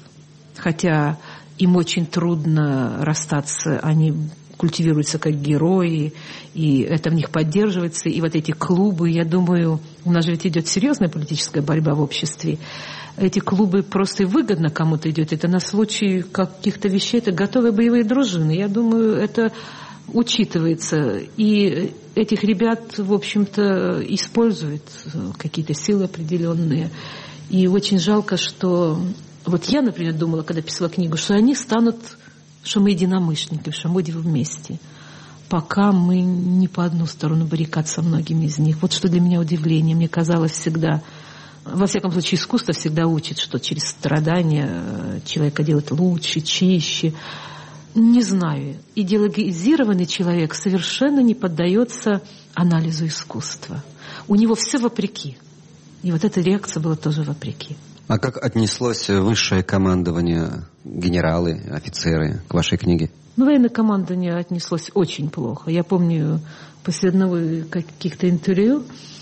хотя им очень трудно расстаться, они культивируются как герои, и это в них поддерживается. И вот эти клубы, я думаю, у нас же ведь идет серьезная политическая борьба в обществе. Эти клубы просто выгодно кому-то идет. Это на случай каких-то вещей, это готовые боевые дружины. Я думаю, это учитывается. И этих ребят, в общем-то, используют какие-то силы определенные. И очень жалко, что... Вот я, например, думала, когда писала книгу, что они станут, что мы единомышленники, что мы будем вместе. Пока мы не по одну сторону баррикад со многими из них. Вот что для меня удивление. Мне казалось всегда... Во всяком случае, искусство всегда учит, что через страдания человека делать лучше, чище. Не знаю. Идеологизированный человек совершенно не поддается анализу искусства. У него все вопреки. И вот эта реакция была тоже вопреки. А как отнеслось высшее командование, генералы, офицеры к вашей книге? Военное командование отнеслось очень плохо. Я помню после одного каких-то интервью,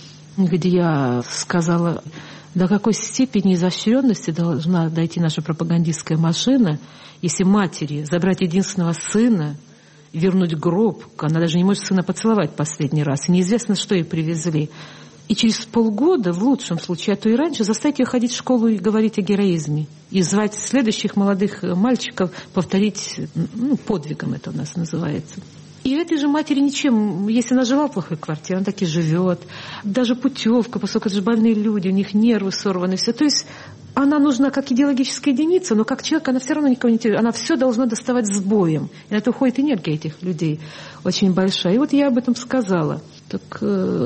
где я сказала, до какой степени изощренности должна дойти наша пропагандистская машина, если матери забрать единственного сына, вернуть гроб, она даже не может сына поцеловать последний раз, и неизвестно, что ей привезли. И через полгода, в лучшем случае, а то и раньше, заставить ее ходить в школу и говорить о героизме. И звать следующих молодых мальчиков повторить, подвигом это у нас называется. И этой же матери ничем, если она жила в плохой квартире, она так и живет. Даже путевка, поскольку это же больные люди, у них нервы сорваны, все. То есть она нужна как идеологическая единица, но как человек она все равно никого не интересует. Она все должна доставать с боем. И на это уходит энергия этих людей очень большая. И вот я об этом сказала. Так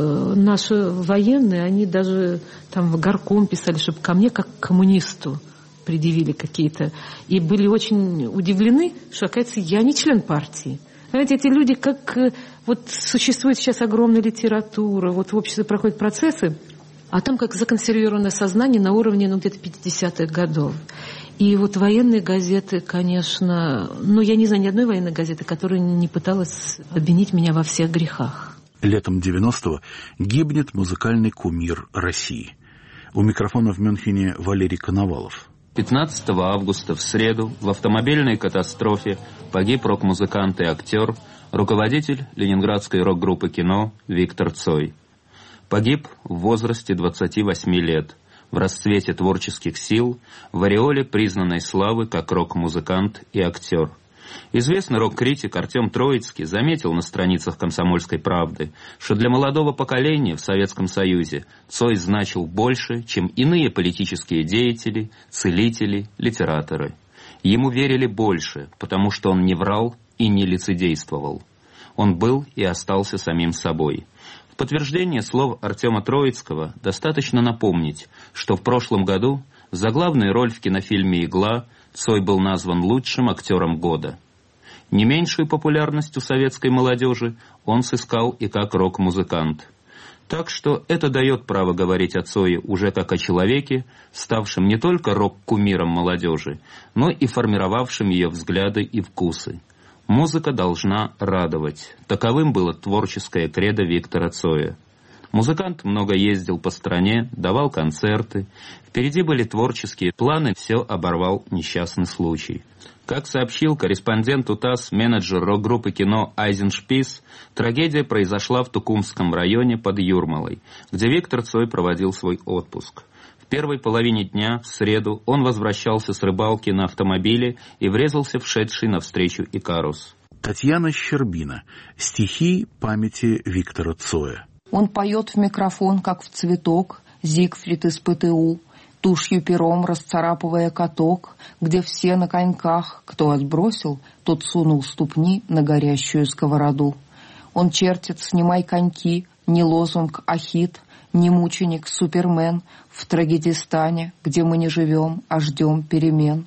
наши военные, они даже там в горком писали, чтобы ко мне как к коммунисту предъявили какие-то. И были очень удивлены, что, оказывается, я не член партии. Знаете, эти люди, как вот существует сейчас огромная литература, вот в обществе проходят процессы, а там как законсервированное сознание на уровне, где-то 50-х годов. И вот военные газеты, конечно, я не знаю ни одной военной газеты, которая не пыталась обвинить меня во всех грехах. Летом 90-го гибнет музыкальный кумир России. У микрофона в Мюнхене Валерий Коновалов. 15 августа в среду в автомобильной катастрофе погиб рок-музыкант и актер, руководитель ленинградской рок-группы «Кино» Виктор Цой. Погиб в возрасте 28 лет, в расцвете творческих сил, в ореоле признанной славы как рок-музыкант и актер. Известный рок-критик Артем Троицкий заметил на страницах «Комсомольской правды», что для молодого поколения в Советском Союзе Цой значил больше, чем иные политические деятели, целители, литераторы. Ему верили больше, потому что он не врал и не лицедействовал. Он был и остался самим собой. В подтверждение слов Артема Троицкого достаточно напомнить, что в прошлом году за главную роль в кинофильме «Игла» Цой был назван лучшим актером года. Не меньшую популярность у советской молодежи он сыскал и как рок-музыкант. Так что это дает право говорить о Цое уже как о человеке, ставшем не только рок-кумиром молодежи, но и формировавшим ее взгляды и вкусы. Музыка должна радовать. Таковым было творческое кредо Виктора Цоя. Музыкант много ездил по стране, давал концерты. Впереди были творческие планы, все оборвал несчастный случай. Как сообщил корреспонденту ТАСС менеджер рок-группы «Кино» Айзеншпис, трагедия произошла в Тукумском районе под Юрмалой, где Виктор Цой проводил свой отпуск. В первой половине дня, в среду, он возвращался с рыбалки на автомобиле и врезался в шедший навстречу Икарус. Татьяна Щербина. Стихи памяти Виктора Цоя. Он поет в микрофон, как в цветок, Зигфрид из ПТУ, тушью пером расцарапывая каток, где все на коньках, кто отбросил, тот сунул ступни на горящую сковороду. Он чертит «Снимай коньки», не лозунг, а хит, не мученик, супермен, в Трагедистане, где мы не живем, а ждем перемен.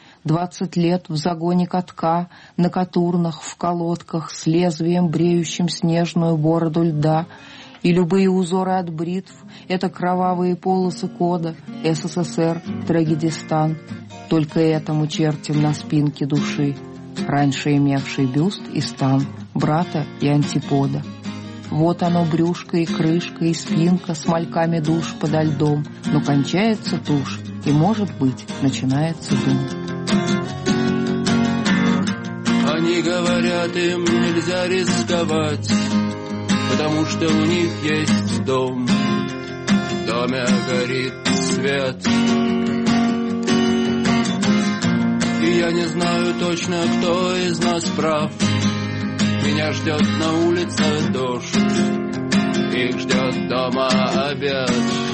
20 лет в загоне катка, на катурнах, в колодках, с лезвием, бреющим снежную бороду льда, и любые узоры от бритв — это кровавые полосы кода, СССР, Трагедистан. Только этому чертим на спинке души, раньше имевший бюст и стан брата и антипода. Вот оно брюшко и крышка, и спинка с мальками душ подо льдом, но кончается тушь, и, может быть, начинается дым. Они говорят, им нельзя рисковать, потому что у них есть дом. В доме горит свет. И я не знаю точно, кто из нас прав. Меня ждет на улице дождь, их ждет дома обед.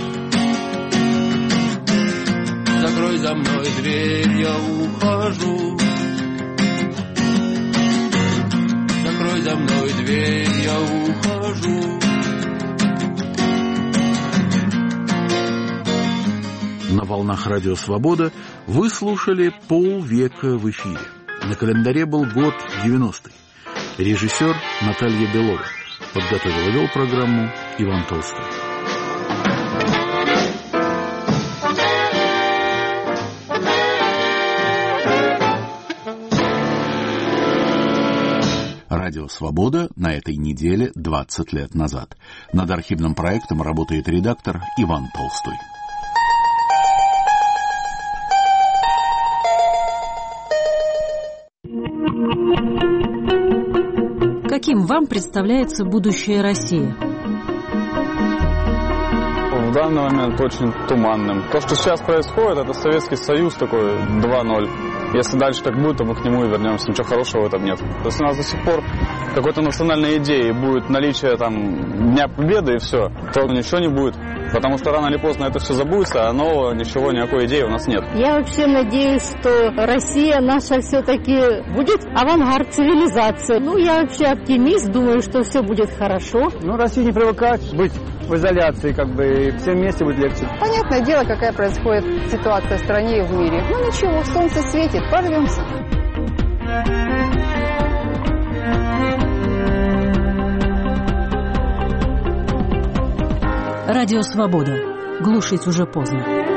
Закрой за мной дверь, я ухожу. Закрой за мной дверь, я ухожу. На волнах Радио Свобода вы слушали полвека в эфире. На календаре был год 90-й. Режиссер Наталья Белова. Подготовил и вел программу Иван Толстой. Радио «Свобода» на этой неделе 20 лет назад. Над архивным проектом работает редактор Иван Толстой. Каким вам представляется будущее России? В данный момент очень туманным. То, что сейчас происходит, это Советский Союз такой 2.0. Если дальше так будет, то мы к нему и вернемся. Ничего хорошего в этом нет. То есть у нас до сих пор какой-то национальной идеи будет наличие там Дня Победы и все, то ничего не будет. Потому что рано или поздно это все забудется, а нового ничего, никакой идеи у нас нет. Я вообще надеюсь, что Россия наша все-таки будет авангард цивилизации. Ну, я вообще оптимист, думаю, что все будет хорошо. Ну, Россия не привыкает быть в изоляции, как бы, и всем вместе будет легче. Понятное дело, какая происходит ситуация в стране и в мире. Ну, ничего, солнце светит, порвемся. Радио «Свобода». Глушить уже поздно.